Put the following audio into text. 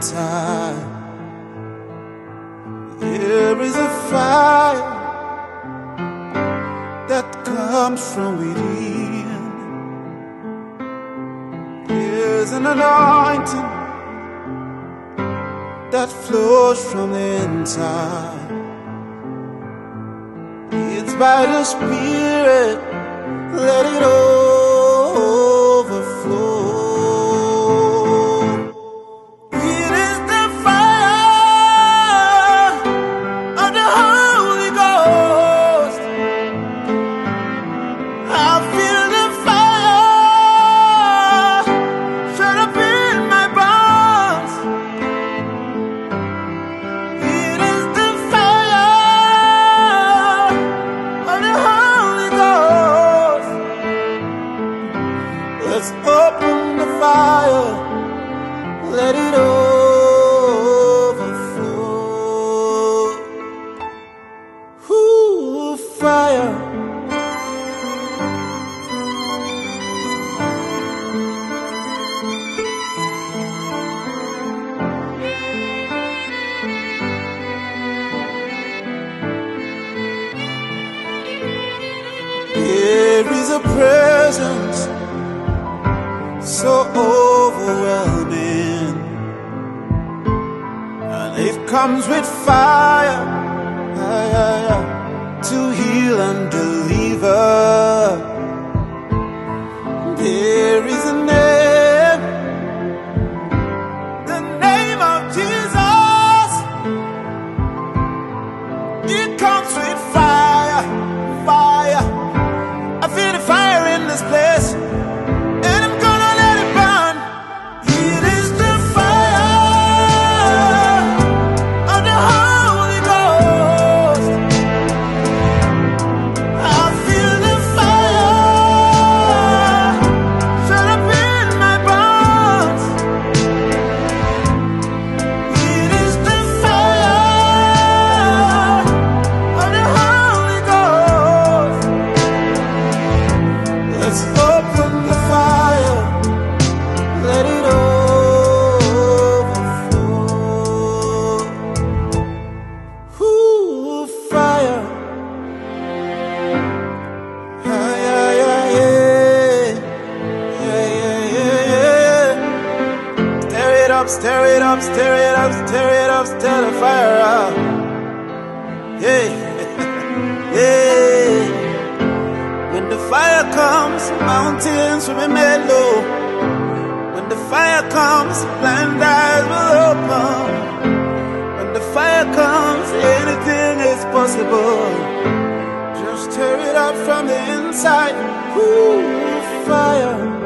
inside. There is a fire that comes from within. There's an anointing that flows from the inside. It's by the Spirit, let it overflow. It is the fire of the Holy Ghost. I feel the fire shut up in my bones. It is the fire of the Holy Ghost. Let's open the fire, let it overflow. Ooh, fire. There is a presence so overwhelming, and it comes with fire to heal and deliver. There is a name, the name of Jesus. It comes with fire, fire. I feel the fire in this place, and I'm gonna let it burn. It is the fire of the Holy Ghost. I feel the fire shut up in my bones. It is the fire of the Holy Ghost. Let's open the fire, let it overflow. Ooh, fire. Yeah, yeah, yeah, yeah. Yeah, yeah, yeah, yeah. Stir it up, stir it up, stir it up, stir it up, stir the fire up. Yeah, yeah. When the fire comes, mountains will be made low. When the fire comes, blind eyes will open. When the fire comes, anything is possible. Just stir it up from the inside. Ooh, fire.